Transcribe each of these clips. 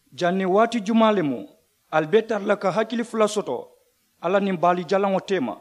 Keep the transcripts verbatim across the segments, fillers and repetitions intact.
janni wati jumalemu albetar la ka hakili fula soto ala nin bali jalango tema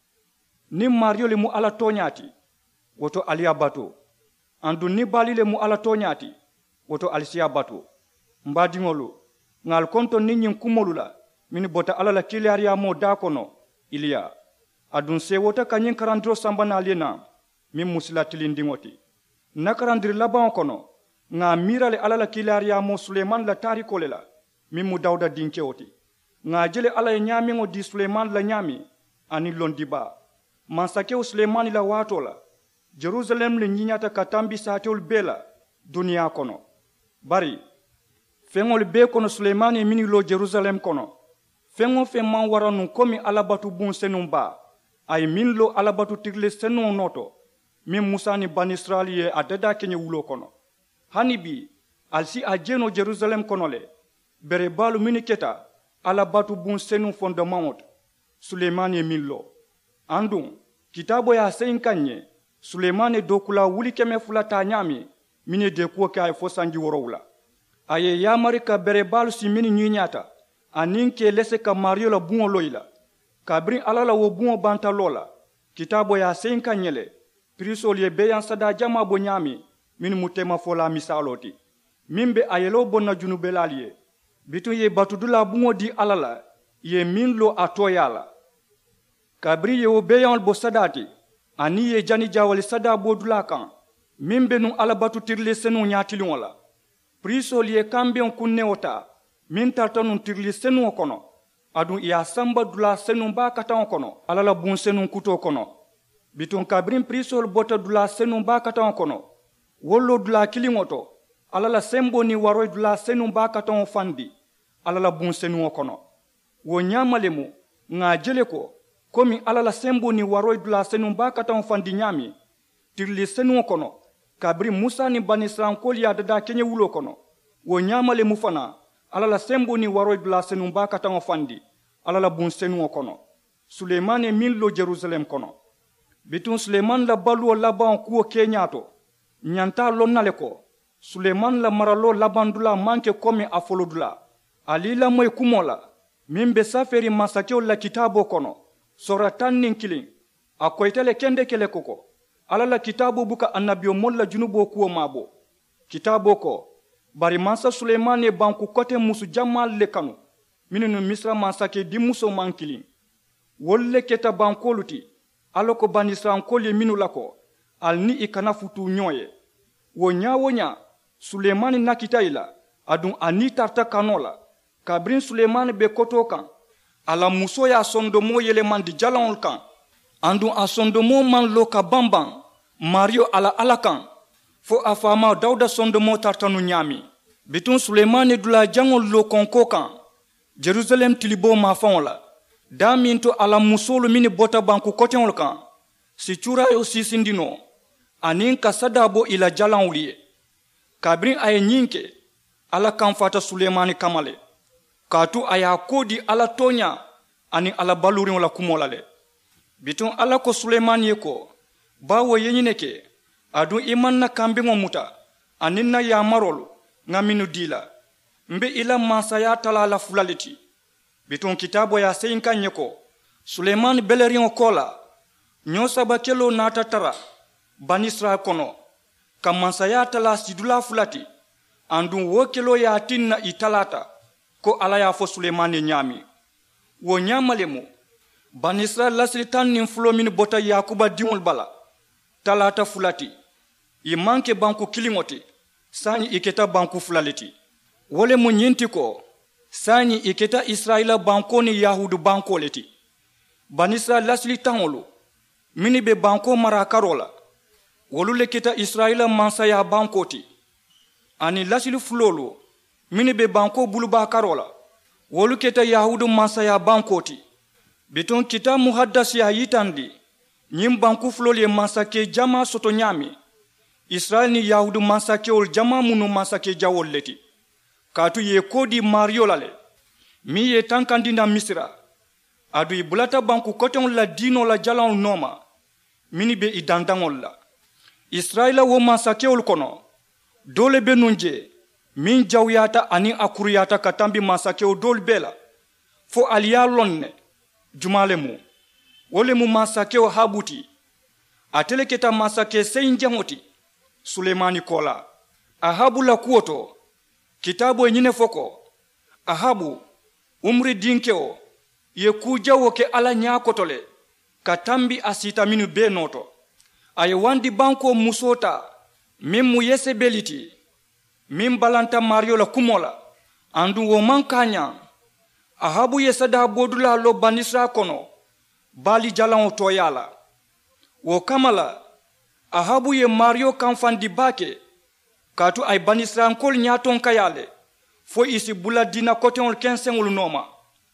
ni mario le mu ala tonyati woto aliya bato andu ni bali le mu ala tonyati woto alisiya bato mbadingolu ngal konto ninyin kumolula mini bota ala la kilariya mo da kono iliya adun se wota kanyin karandro sambana alena min musila tilindingoti nakarandir laban kono nga mirale ala la kilariya mo Suleiman la tarikole la min mu Dawda dinkewoti nga jele ala nyami ngo di Suleiman la nyami ani londiba mansake Suleiman la watola Jerusalem le nyinyata katambi sateul bela dunia kono bari fengol be kono Suleiman e mini lo Jerusalem kono fengo fe man waranu komi alabatu bun senumba ay min lo alabatu tigle senu noto min Musa ni Bani Israeli adada kenye wulo kono hanibi alsi ajeno Jerusalem kono le bere balu mini keta alabatu bun senu fondement Suleiman e min lo andun kitabo ya sein kanye Suleiman e dokula wuli keme fulata nyami mini de ko kay fo sanji worowla aye yamari ka bere balu si mini nyinyata anin ke lese ka Mario la buŋo loyla kabri ala la wo buŋo banta lola kitabo ya sein kanyele prisol ye beyan sada jama bo nyami min mutema fola misaloti mimbe ayelo bonna junubelaliye bitu ye batudula buŋo di ala la ye min lo atoyala kabri ye wo beyan bo sadati ani ye jani jawali sada bo dula kan mimbe nu ala batu tirle senu nyatili wala prisol ye kambion kunne wota min tarta nun tirli senu kono adun iya samba dula senu ba katan kono ala la bun senu kuto kono bitun kabrin prisol bota dula senu ba katan kono wollo dula kilingoto ala la sembo ni waroy dula senu ba katan fandi ala la bun senu kono wo nyamalemu nga jele ko komi ala la sembo ni waroy dula senu ba katan fandi nyami tirli senu kono kabrin Musa ni Bani Israel ya dada kenye wulo kono wo nyamalemu fana ala la sembo ni waroy dula senu ba katan fandi ala la bun senu kono Suleiman e min lo Jerusalem kono bitun Suleiman la balu laban kuo kenyato nyanta lonnale ko Suleiman la maralo laban dula manke komi afolo dula alila moy kumola mimbe saferi masakeo la kitabo kono soratan ninkilin akoytele kende kele koko ala la kitabo buka annabio molla junubo kuo mabo kitabo ko bari mansa Suleiman e banku kote musu jamal le kanu minunu misra mansake di muso mankilin wolle keta bankoluti aloko Bani Israel kolye minu lako alni ikana futu nyoye wo nya wo nya Suleiman nakitaila adun ani tarta kanola kabrin Suleiman be koto kan ala muso ya sondomo yele mandi jalon kan andun asondomo man loka bamban Mario ala alakan fo afama Dawda sondomo tartanu nyami bitun Suleiman dula jangol lo konko kan Jerusalem tilibo ma faola daminto ala musolo mini bota banku kotenol kan si chura yo sisindino anin kasadabo ila jalanwliye kabrin ay nyinke ala kan fata Suleiman kamale katu aya kodi ala tonya ani ala balurin wala kumolale bitun ala ko Suleiman yeko bawo yenyineke adu imanna kambingo muta aninna ya marolu ngaminu dila mbe ila mansaya tala la fulaliti bitun kitabo ya seinka nyeko Suleiman belerin kola nyosa bakelo nata tara Bani Israel kono kamansaya tala sidula fulati andun wokelo ya tinna italata ko ala ya fo Suleiman nyami wo nyamalemu Bani Israel lasritan nin fulo min bota Yakuba dimul bala talata fulati imanke banku kilingoti sani iketa banku fulaliti wole mu nyinti ko sani iketa Israila banko ni Yahudu banko leti Bani Israel lasli tangolo mini be banko mara karola wolu leketa Israila mansaya bankoti ani lasli fulolo mini be banko buluba karola wolu keta Yahudu mansaya bankoti biton kita muhaddas ya yitandi nyim banku fulole mansake jama soto nyami Israel ni Yahudu mansake ol jama munu mansake jawol leti katu ye kodi Mario lale mi ye tankandina Misra adu ibulata banku koton la dino la jalan noma mini be idandangol la Israela wo mansake ol kono dole be nunje min jawyata ani akuriyata katambi masakeo dol bela fo aliya lonne jumale mu wole mu masakeo habuti atele keta masake seinjangoti Sulemani kola Ahabu la kuoto kitabu enyine foko Ahabu umri dinkeo ye kuja woke ala nyakotole katambi asita minu be noto aye wandi banko musota mimu yese beliti mim balanta Mario la kumola andu wo mankanya Ahabu yesada bodula lo banisra kono bali jalan toyala wo kamala Ahabu ye Mario kanfandi bake katu ay banisra nkol nyaton kayale fo isi bula dina kote on kensengul noma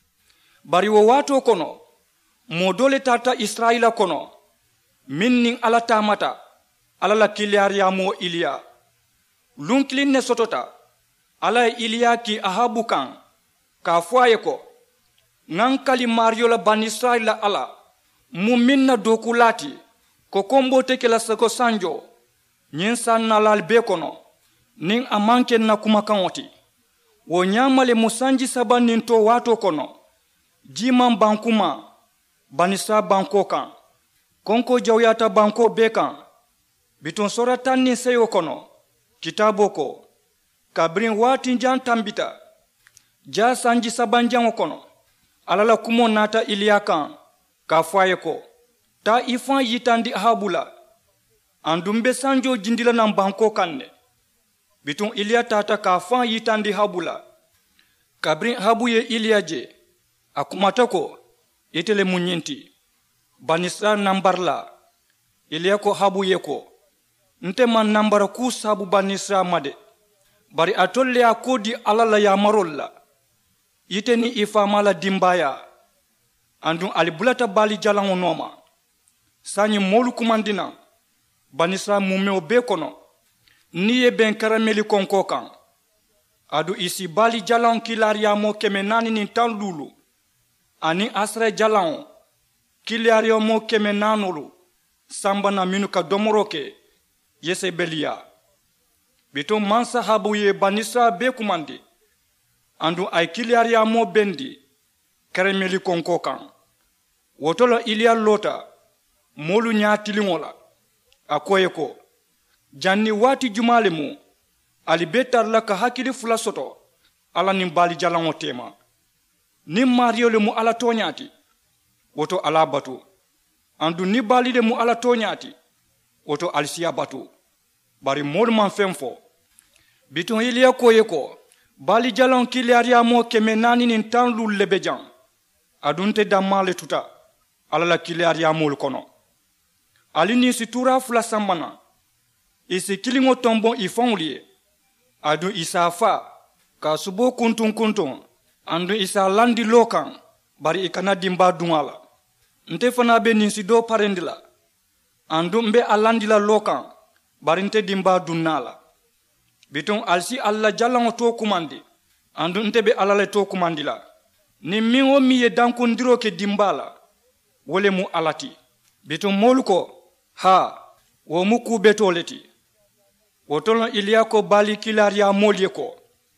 bari wo wato kono modole tata Israila kono minning ala tamata ala la kiliaria mo Ilia lunklin ne sotota ala Ilia ki Ahabu kan ka foye ko ngankali Mario la ban Israila ala mu minna dokulati ko kombo teke la sako sanjo nyensan na lalbe kono ning amanke na kumakawoti wo nyamale musanji sabanin to wato kono jiman bankuma banisa banko kan konko jawyata banko bekan biton soratan ni seyo kono kitabo ko kabrin wati jan tambita ja sanji sabanjan kono alala kumo nata Ilia kan ka faye ko ta ifan yitandi Ahabula andumbe sanjo jindila nan banko kanne biton Ilia tata ka fan yitandi Habula kabrin Habuye Ilia je akumata ko itele munyinti banisa nambarla Ilia ko Habuye ko nte man nambara ku sabu banisa made bari atolle akodi alala ya marolla yiteni ifamala dimbaya andun alibulata bali jalan onoma sanyi molu kumandina banisa mumeo be kono niye ben karameli konko kan adu isi bali jalan kilaria mo kemenani ni tan lulu ani asre jalan kilaria mo kemenanulu sambana minu ka domoroke yese belia bito mansa habu ye banisa be kumandi andu ay kilaria mo bendi karameli konko kan wotolo Ilia lota molu nyatilingola akoye ko janni wati jumale mu alibetar la ka hakili fula soto ala nim bali jalan tema ni Mario le mu ala tonyati woto ala batu andu ni bali le mu ala tonyati woto alsiya batu bari mol man femfo biton Ilia koye ko bali jalan kiliaria mo kemenani nin tan lu lebejan adunte damale tuta ala la kiliaria mol kono alini situra fula sambana isi kilingo tombo ifonlie adu isafa ka subo kuntun kuntun andu isa landi lokan bari ikana dimba dungala nte fana be ninsi do parendila andu mbe alandila lokan bari nte dimba dunnala biton alsi alla jalango to kumandi andu nte be alale to kumandila ni miwo miye dankondiro ke dimbala wole mu alati biton moluko ha wo muku betoleti wotolo Ilia ko bali kilaria molye ko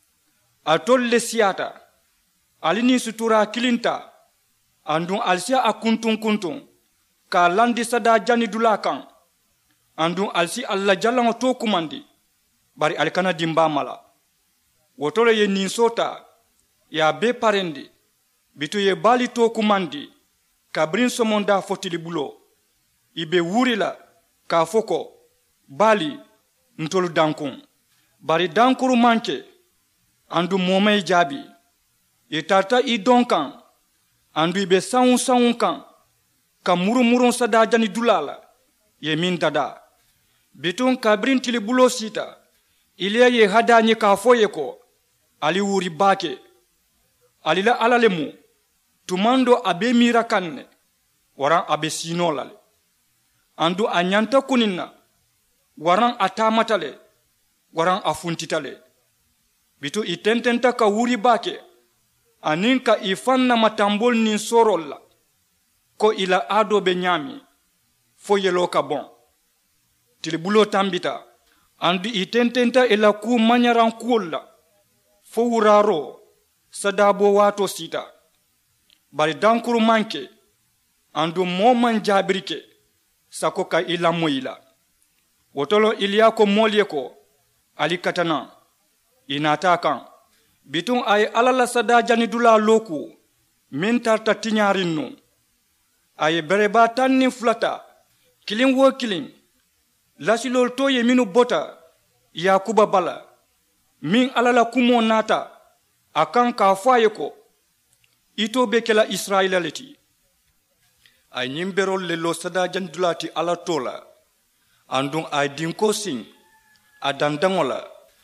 atolle siata alini sutura kilinta andun alsia akuntun kuntun ka landi sada jani dulakan andun alsi alla jalango to kumandi bari alkana dimba mala wotolo ye ninsota ya be parendi bitu ye bali to kumandi kabrin somonda fotili bulo ibe wurila ka foko bali ntolu dankun bari dankuru manke andu momay jabi itata i donkan andu ibe saun saun kan ka muru murun sada jani dulala ye min dada bitun kabrin tili bulo sita Ilia ye hadanye ka foye ko ali wuri bake alila alalemu tumando abe mira kanne waran abe sinolale andu anyanta kuninna waran atamatale waran afuntitale bitu itententa ka wuri bake aninka ifanna matambol nin sorolla ko ila ado be nyami fo yelo ka bon tilibulo tambita andu itententa ila ku manyaran kuolla fo wuraro sadabo wato sita bari dankuru manke andu moman jabirike sako ka ila moyila wotolo iliya ko molye ko ali katana inata kan bitun ay alala sada jani dula loku min tarta tinyarin nu ay bereba tanni flata kilin wo kilin lasilol to ye minu bota yakuba bala min alala kumo nata akan ka faye ko ito be kela israila leti ay nyimberol le lo sada jandulati ala tola andun ay dinko sing adandangola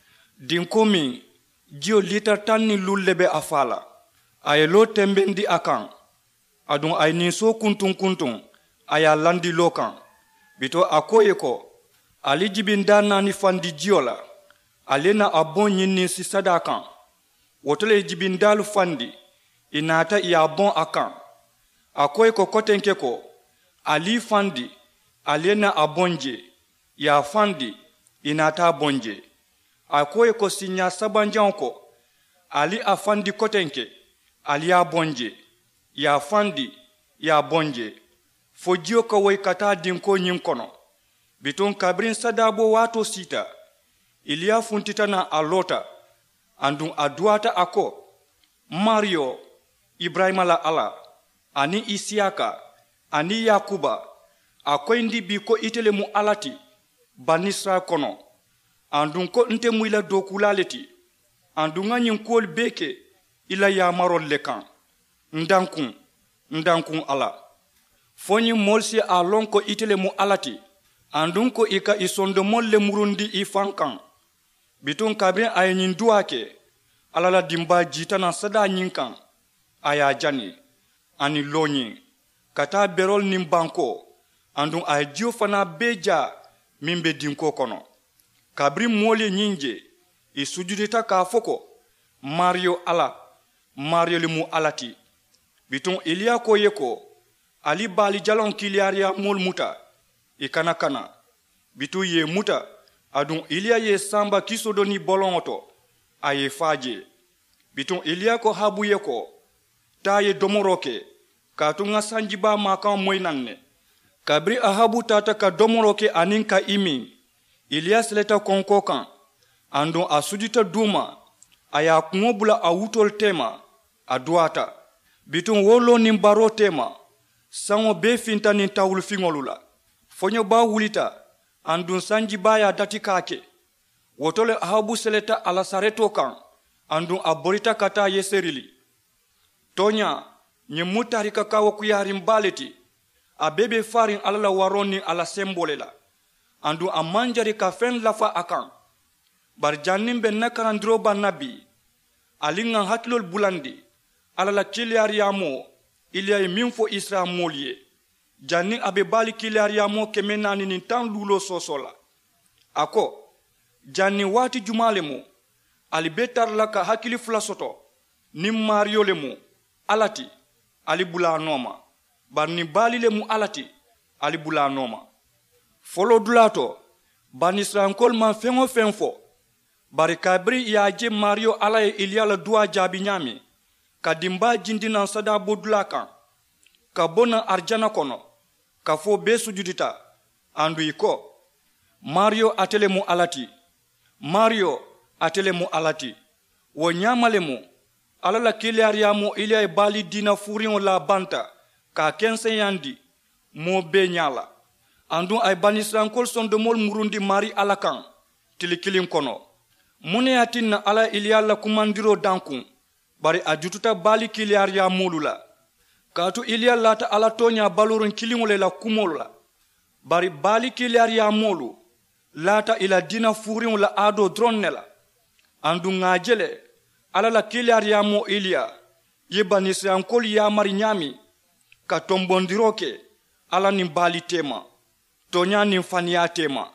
dinko min jio liter tanni lullebe afala ay lo tembendi akan adun ay ni so kuntun kuntun aya landi lokan bito akoye ko ali jibinda nani fandi jiola alena abon nyinni si sadakan wotole jibindalu fandi inata ya bon akan akoye ko kotenke ko ali fandi alena abonje ya fandi inata bonje akoye ko sinya sabanjan ko ali afandi kotenke ali ya bonje ya fandi ya bonje fojio ko way kata dinko nyin kono biton kabrin sadabo wato sita iliya funtitana alota andun aduata ako Mario Ibrahima la ala ani Isiaka ani Yakuba akoy ndi bi ko itele mu alati banisra kono andun ko nte mu ila dokulaleti andun nyin kol beke ila ya marol lekan ndankun ndankun ala fonyi molsi a lonko itele mu alati andun ko ika isondo molle murundi ifankan bitun kabrin ayin duake alala dimba jitana sada nyinkan aya jani ani lonyi kata berol nim banko andun ay dio fana beja mimbe dinko kono kabrin mole nyinje isujudita ka foko Mario ala Mario limu alati bitun Elia ko yeko ali bali jalon kiliaria mol muta ikana kana bitu ye muta adun Elia ye samba kisodoni bolonto aye faje bitun Elia ko habu yeko taye domoroke katunga sanjiba makan moinanne kabri ahabu tata ka domoroke aninka imi Elia seleta konkokan andon asudita duma aya kumobula awutol tema aduata bitun wolo nimbaro tema sango be finta ni tawul fingolula fonyo ba wulita andun sanji baya dati kake wotole ahabu seleta ala sareto kan andun aborita kata yeserili tonya nye mutarika kawo kuyarim baleti abebe farin alala waroni ala sembolela andun amanjari ka fen lafa akan bar jannim ben nakarandro ba nabi alinga haklol bulandi alala kiliariyamo iliya minfo isra molye janni abe bali kiliariyamo kemenani ni tan lulo sosola ako janni wati jumalemo alibetar laka hakili flasoto nim mario lemu alati ali bula noma barni bali lemu alati ali bula noma folo dulato banisra nkol man fengo fenfo bari kabri yaje mario alaye iliya la dua jabi nyami kadimba jindina sada bodulaka kabona arjana kono kafo be sujudita andu iko Mario atelemu alati Mario atelemu alati wo nyamalemu alala kiliariamo ile bali dina furion la banta ka kense yandi mo be nyala andu ay banisran kol son de mol murundi mari alakan tilikilin kono mune atinna ala iliyalla kumandiro dankun bari ajututa bali kiliaria molula katu iliyalla ta ala tonya balurun kilimule la kumolula bari bali kiliaria molu lata ila dina furin la ado dronnela andu ngajele ala la kiliaria mo ilia yebanisi ankol ya mari nyami ka tombondiroke ala ni bali tema tonya ni fania tema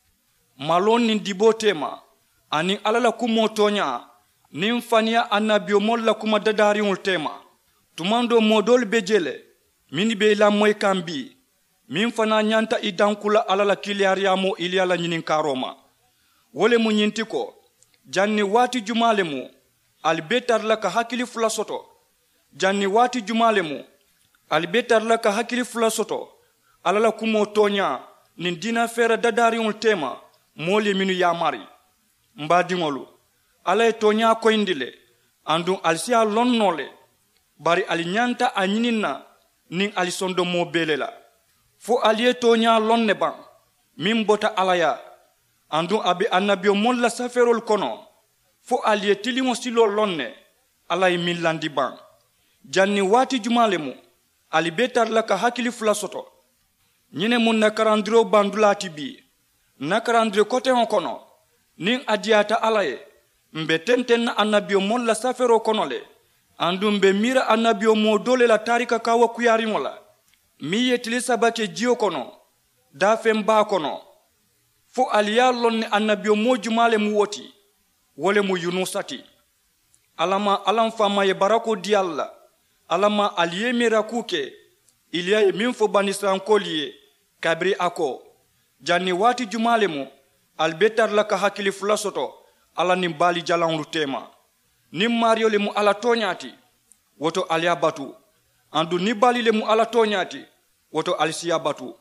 malon ni dibo tema ani alala kumo tonya nim fania anabio molla kuma dadari ul tema tumando modol bejele mini be la moy kambi min fana nyanta idankula alala kiliariamo iliala nyinin karoma wole mu nyintiko janni wati jumale mu ali be tarla ka hakili fula soto janni wati jumale mu ali be tarla ka hakili fula soto ala la kumo tonya nin dina fera dadariŋol tema moolu minu yamari mbadiŋolu ala ye tonya koyindile andun alisi a lonno le bari ali ñanta a ñininna nin ali sondo mo bele la fo ali ye tonya lonne ban min bota alaya andun abi annabiyo mon la saferol kono fo ali ye tiliŋo silo lonne ala ye min landi ban janni wati jumale mu ali be tarla ka hakili fula soto ñine mun nakarandiro bandulati bi nakarandiro kote on kono nin adiyata ala ye mbe tenten na annabiyo mon la safero kono le andum mbe mira annabiyo mo dole la tarika kawa kuyariŋo la mi ye tili saba ke jiyo kono dafen ba kono fo aliya lon ne annabiyo mo jumale mu woti wole mu yunusati alama alam fama ye barako di alla alama aliye mira kuke iliya ye min fo bani isrankoli ye kabri ako janni wati jumale mu albetar la ka hakili fula soto ala nin bali jalanru tema nin mario le mu ala toñati woto aliya batu andu ni bali le mu ala toñati woto alisiya batu